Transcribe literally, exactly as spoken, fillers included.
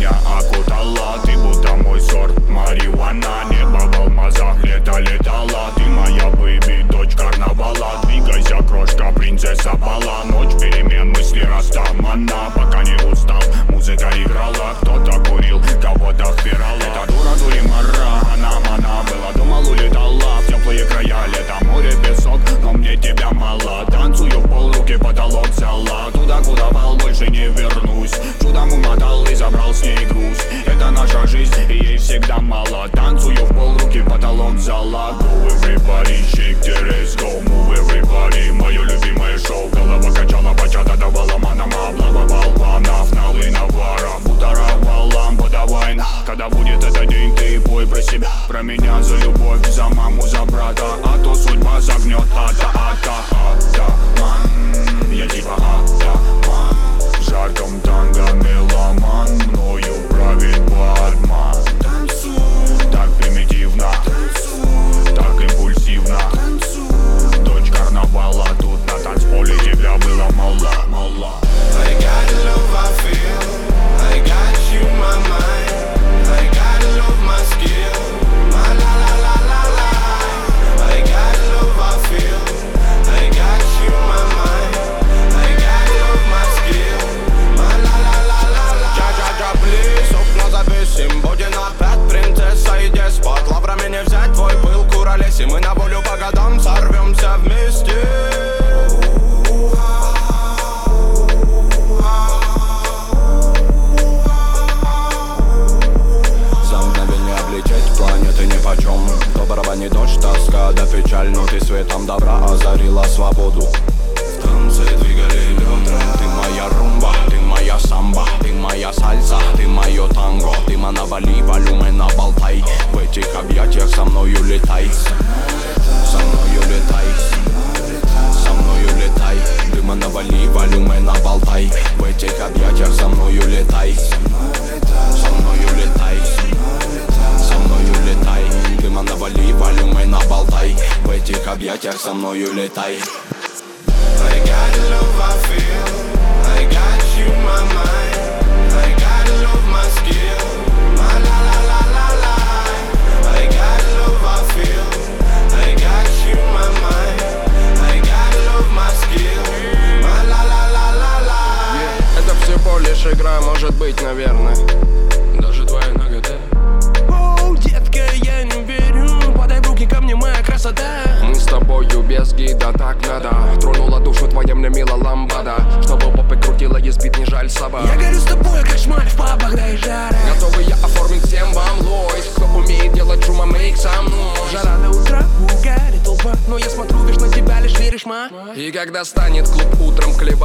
меня окутала. Ты будто мой сорт марихуана. Небо в алмазах, лето летала. Ты моя бэйби, дочь карнавала. Двигайся, крошка, принцесса бала. Ночь перемен, мысли растамана. Пока не устал, музыка играла. Кто-то курил, кого-то впирала. Эта дура дуримара, она мана была. Думал, улетала в теплые края. Лето, море, песок, но мне тебя мало. Танцую в пол, руки потолок взяла. Туда, куда вал, больше не вернусь. Чудом умотал и забрал с ней груз. Это наша жизнь, и ей всегда мало. Танцую в пол, руки потолок взяла. Go everybody, shake the let's go. Move everybody, мое любимое шоу. Голова качала, бачата давала манама. Облава болванов, налы навара. Бутаровала, подавай. Когда будет этот день, ты пой про себя. Про меня, за любовь, за маму, за брата. А то судьба загнет, ата, ата, атаман. Я типа атаман. В жарком танго меломан. Мною правит бармен. Так примитивно, так импульсивно. Дочь карнавала, тут на танцполе тебя было мало, мало. I got love, I feel. I got you, my mind. I got love, my skill. My la la la la la. I got love, I feel. I got you, my mind. I got love, my skill. My la la la la la. Джа-джа-джа, плиз, окна завесим. Будем опять принцесса и деспот. Лаврами не взять твой пыл, куролесим. Мы на волю по годам сорвемся вместе. То барабанит дождь, тоска да печаль. Но ты светом добра озарила свободу. В танце двигали бедра. Ты моя румба, ты моя самба. Ты моя сальса, ты мое танго. Ты на Бали, волюмена болтай. В этих объятиях со мною летай. Со мною летай. Со мною летай. Дыма на Бали, волюмена болтай. В этих объятиях со мною летай. Со мною летай. Со мною летай. Дыма на Бали, волюмена болтай. В этих объятиях со мною летай. I got love, I feel. I got you, my mind. I got love, my skill. My la la la la la. I got love, I feel. I got you, my mind. I got love, my skill. My la la la la la. Yeah. Это всего лишь игра, может быть, наверное. Даже твоя нагота. Оу, детка, я не верю. Подай в руки ко мне, моя красота. Мы с тобою без гида, так надо. Тронула душу твоя мне мила ламбада. Чтобы попы крутила, есть бит, не жаль собак. Я горю с тобой, как шмаль в пабах, да и жара. Готовы я оформить всем вам лойс. Кто умеет делать шума, make some noise. Жара до утра, в угаре толпа. Но я смотрю, вишь на тебя, лишь веришь, ма. И когда станет клуб утром клеба,